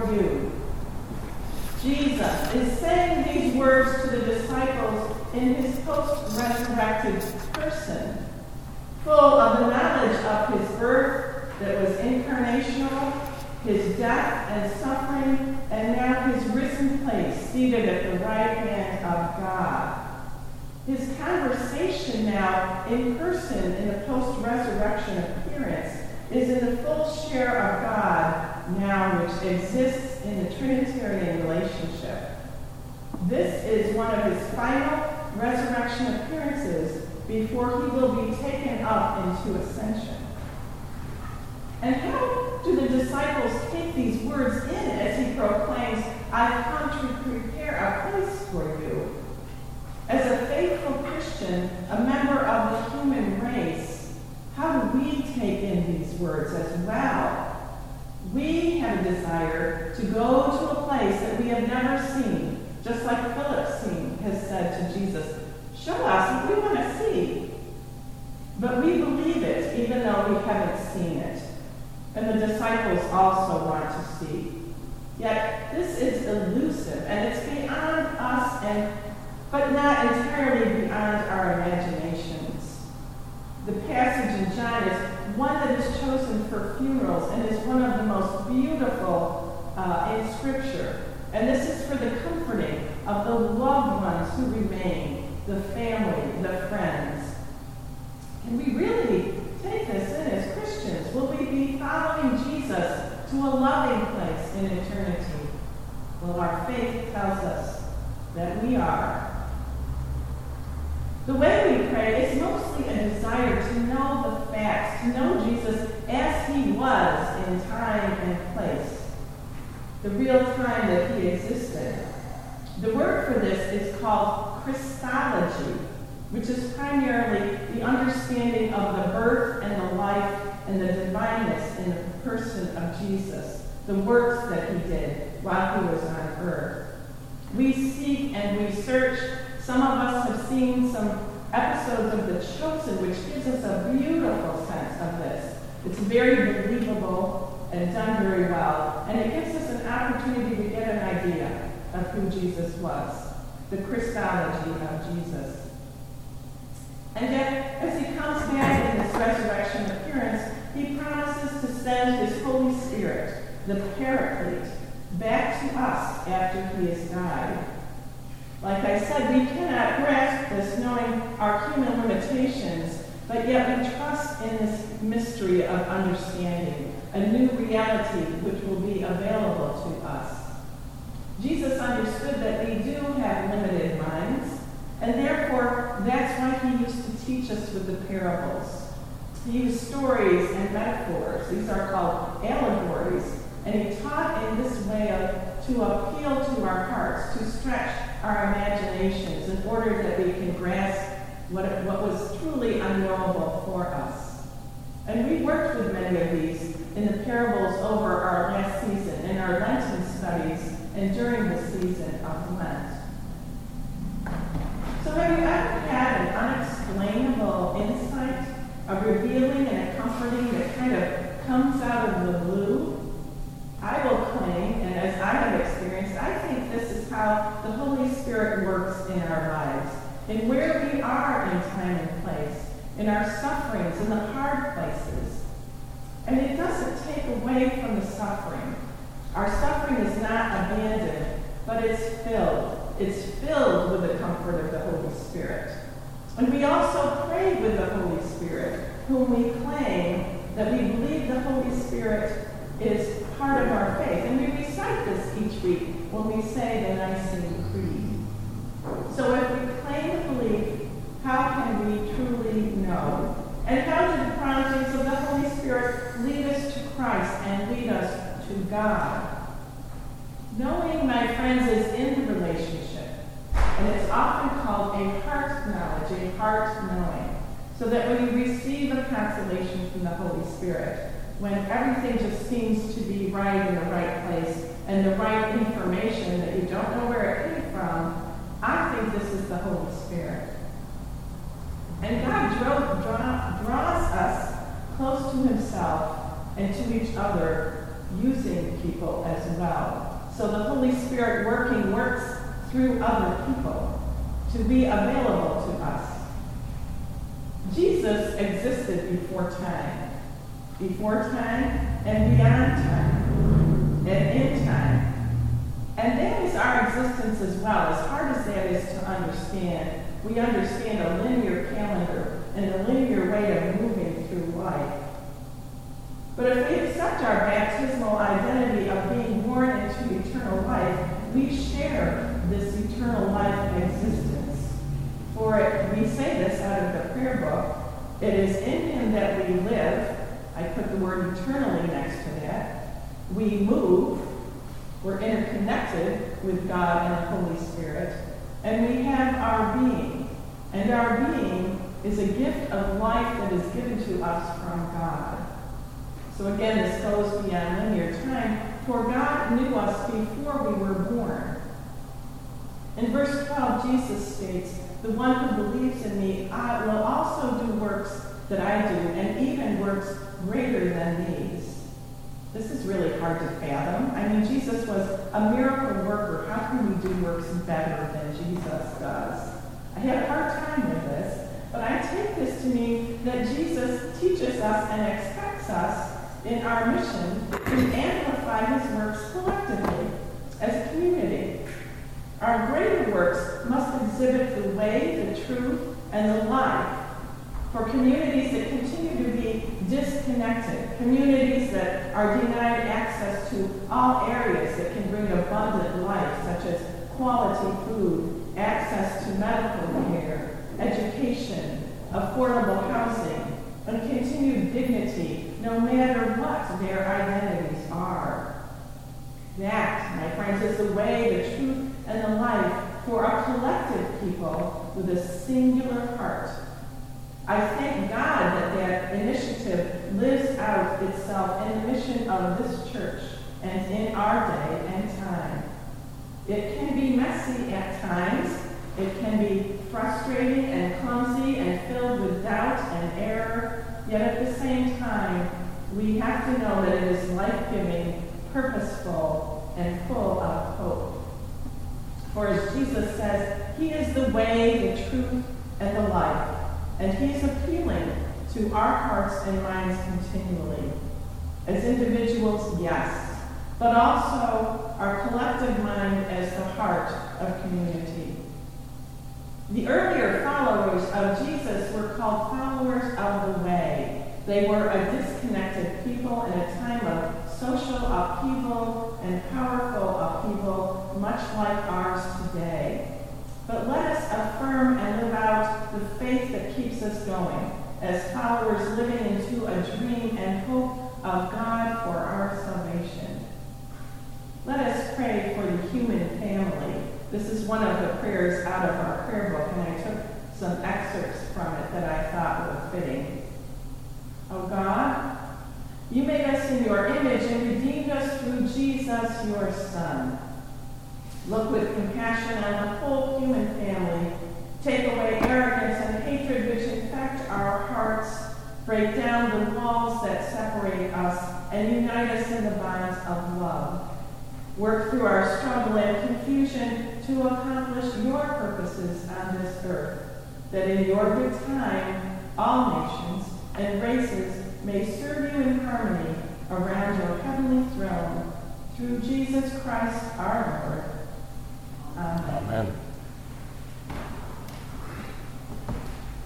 you. Jesus is saying these words to the disciples in his post-resurrected person, full of the knowledge of his birth that was incarnational, his death and suffering, and now his risen place, seated at the right hand of God. His conversation now in person in the post-resurrection appearance is in the full share of God now which exists in the Trinitarian relationship. This is one of his final resurrection appearances before he will be taken up into ascension. And how do the disciples take these words in as he proclaims, "I've come to prepare a place for you"? As a faithful Christian, a member of the human race, how do we take in these words as well? We have a desire to go to a place that we have never seen, just like Philip has said to Jesus, "Show us what we want to see." But we believe it even though we haven't seen it. And the disciples also want to see. Yet this is elusive, and it's beyond us, but not entirely beyond our imaginations. The passage in John is one that is chosen for funerals and is one of the most beautiful in Scripture. And this is for the comforting of the loved ones who remain, the family, the friends. Can we really take this in as Christians? Will we be following Jesus to a loving place in eternity? Well, our faith tells us that we are. The way we pray is mostly a desire to know the facts, to know Jesus as he was in time and place, the real time that he existed. The word for this is called Christology, which is primarily the understanding of the birth and the life and the divineness in the person of Jesus, the works that he did while he was on earth. We seek and we search. Some of us have seen some episodes of The Chosen, which gives us a beautiful sense of this. It's very believable and done very well, and it gives us an opportunity to get an idea of who Jesus was, the Christology of Jesus. And yet, as he comes back in this resurrection appearance, he promises to send his Holy Spirit, the Paraclete, back to us after he has died. Like I said, we cannot grasp this knowing our human limitations, but yet we trust in this mystery of understanding, a new reality which will be available to us. Jesus understood that we do have limited minds, and therefore that's why he used to teach us with the parables. He used stories and metaphors. These are called allegories. And he taught in this way to appeal to our hearts, to stretch our imaginations in order that we can grasp what was truly unknowable for us. And we worked with many of these in the parables over our last season, in our Lenten studies, and during the season of Lent. So have you ever had an unexplainable insight, a revealing and a comforting that kind of comes out of the blue? I will claim, and as I have experienced, I think this is how the Holy Spirit works in our lives, in where we are in time and place, in our sufferings, in the hard places. And it doesn't take away from the suffering. Our suffering is not abandoned, but it's filled. It's filled with the comfort of the Holy Spirit. And we also pray with the Holy Spirit, whom we claim that we believe the Holy Spirit is part of our faith. And we recite this each week when we say the Nicene Creed. So if we claim to believe, how can we truly know? And how do the promptings of the Holy Spirit lead us to Christ and lead us to God? Knowing, my friends, is in the relationship. And it's often called a heart knowledge, a heart knowing. So that when you receive a consolation from the Holy Spirit, when everything just seems to be right in the right place and the right information that you don't know where it came from, I think this is the Holy Spirit. And God draws us close to himself and to each other using people as well. So the Holy Spirit works through other people to be available to us. Jesus existed before time and beyond time and in time. And that is our existence as well. As hard as that is to understand, we understand a linear calendar and a linear way of moving through life. But if we accept our baptismal identity of being born into eternal life, we share this eternal life existence. For we say this out of the prayer book, it is in him that we live. I put the word eternally next to that. We move. We're interconnected with God and the Holy Spirit. And we have our being. And our being is a gift of life that is given to us from God. So again, this goes beyond linear time. For God knew us before we were born. In verse 12, Jesus states, the one who believes in me will also do works that I do, and even works greater than these. This is really hard to fathom. I mean, Jesus was a miracle worker. How can we do works better than Jesus does? I had a hard time with this, but I take this to mean that Jesus teaches us and expects us in our mission to amplify his works collectively as a community. Our greater works must exhibit the way, the truth, and the life for communities that continue to be disconnected, communities that are denied access to all areas that can bring abundant life, such as quality food, access to medical care, education, affordable housing, and continued dignity, no matter what their identities are. That, my friends, is the way, the truth, and the life for a collective people with a singular heart. I thank God that that initiative lives out itself in the mission of this church and in our day and time. It can be messy at times. It can be frustrating and clumsy and filled with doubt and error. Yet at the same time, we have to know that it is life-giving, purposeful, and full of hope. For as Jesus says, he is the way, the truth, and the life. And he is appealing to our hearts and minds continually. As individuals, yes, but also our collective mind as the heart of community. The earlier followers of Jesus were called followers of the way. They were a disconnected people in a time of social upheaval and powerful upheaval, much like ours today. But let us affirm and live out the faith that keeps us going as followers living into a dream and hope of God for our salvation. Let us pray for the human family. This is one of the prayers out of our prayer book, and I took some excerpts from it that I thought were fitting. Oh God, you made us in your image and redeemed us through Jesus, your Son. Look with compassion on the whole human family. Take away arrogance and hatred which infect our hearts. Break down the walls that separate us and unite us in the bonds of love. Work through our struggle and confusion to accomplish your purposes on this earth, that in your good time all nations and races may serve you in harmony around your heavenly throne. Through Jesus Christ our Lord.